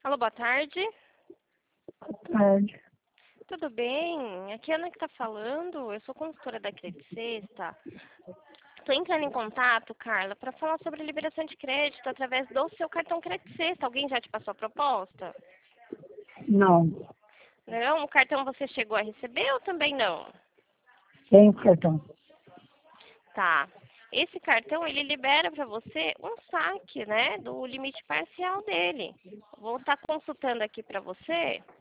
Alô, boa tarde. Boa tarde. Tudo bem? Aqui é a Ana que está falando. Eu sou consultora da Credit Sexta. Estou entrando em contato, Carla, para falar sobre liberação de crédito através do seu cartão Credit Sexta. Alguém já te passou a proposta? Não, Não? O cartão você chegou a receber ou também não? tem cartão. Tá. Esse cartão, ele libera para você um saque, né, do limite parcial dele. Vou estar consultando aqui para você.